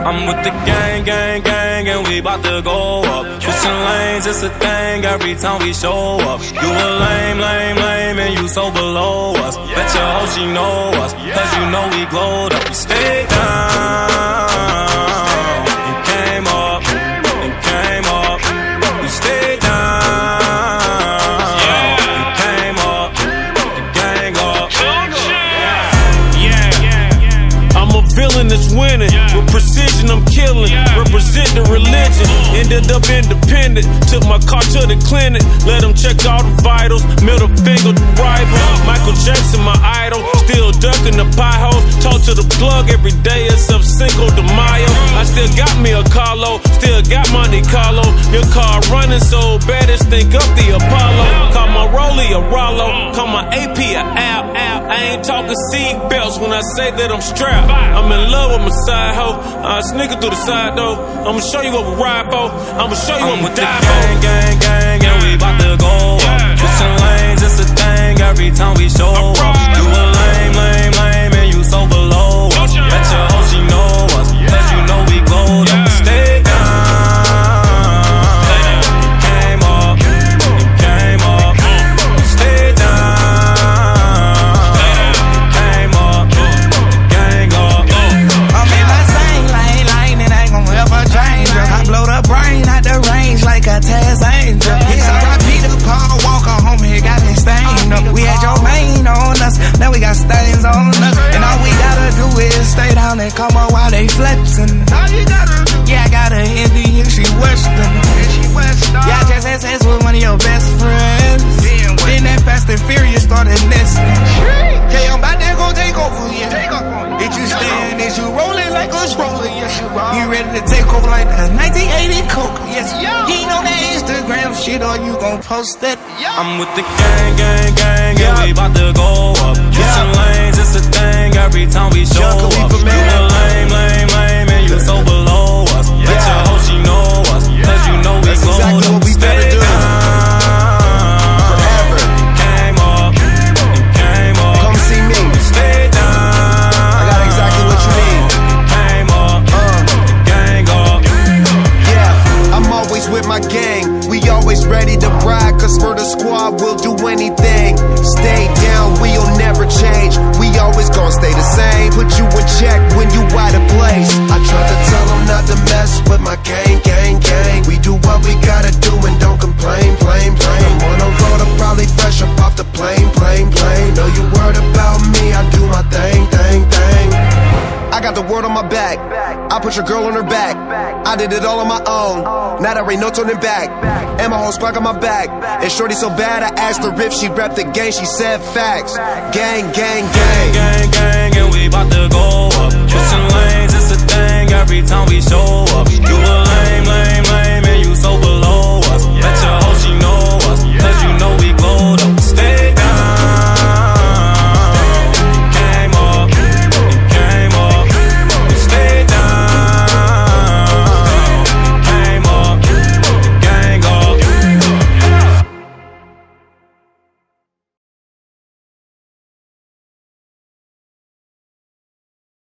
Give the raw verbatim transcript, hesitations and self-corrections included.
I'm with the gang, gang, gang, and we bout to go up. Switching lanes, it's a thing every time we show up. You a lame, lame, lame, and you so below us. Bet your hoe she know us, cause you know we glowed up. We stayed down and came up, and came up. We stayed down and came up, the gang up. Yeah, I'm a villain that's winning. With precision I'm killing, represent the religion. Ended up independent, took my car to the clinic. Let them check all the vitals, middle finger to rival. Michael Jackson my idol, still ducking the potholes. Talk to the plug every day except Cinco de Mayo. I still got me a Carlo, still got Monte Carlo. Your car running so bad it's think up the Apollo. Call my Rollie a Rollo, call my A P a Al, Al. I ain't talking seat belts when I say that I'm strapped. I'm in love with my side hoe, I sneaking through the side though. I'ma show you what we ride for, I'ma show you I'm what we with the die gang, for. gang, gang, and we bout to go up. Switching lanes, it's a thing every time we show up. You a lame, lame, lame, and you so below us. Bet your hoe she know us, cause you know we glowed up. We stayed down and came up, and came up. We stayed down and came up, the gang up. I'm in my same lane, lane, and ain't gon' ever change. I blow the brain out the range like a Taz Angel. It's R I P to Paul Walker, homie, it got me stained up. We had your main on us, now we got stains on us. And all we gotta do is stay down and come up while they flexin'. Yeah, I got a Indian, she Western. Yeah, I just had sex with one of your best friends. Then that Fast and Furious started nesting. Okay, I'm about to go take over, yeah. Did you stand? Is you rolling like us rolling? Yes, you are. You ready to take over like the nineteen eighty Coke? Yes, you ain't on that Instagram shit or you gon' post that? I'm with the gang, gang, gang, and we bout to go up. Switching lanes, it's a thing every time we show up. You a lame, lame, lame, and you so below us. Bet your hoe she know us, cause you know we glowed up. Exactly what we better do. Forever. And came up, and came up. Come see me. Stay down. I got exactly what you need. Came up, Uh. the gang up. Yeah, I'm always with my gang. We always ready to ride, cause for the squad we'll do anything. Stay down, we'll never change. We always gon' stay the same. Put you in check when you out of place. I try to tell them not to mess with my gang, gang, gang. We do what we gotta do and don't complain, plain, plain. I'm on the road, I'm probably fresh up off the plane, plane, plane. Know you worried about me, I do my thing, thing, thing. I got the word on my back, I put your girl on her back. I did it all on my own, now there ain't no turning back. And my whole squad got my back. And shorty so bad I asked her if she rep the gang, she said facts. Gang, gang, gang. Gang, gang, gang, and we bout to go up. Switching lanes, it's a thing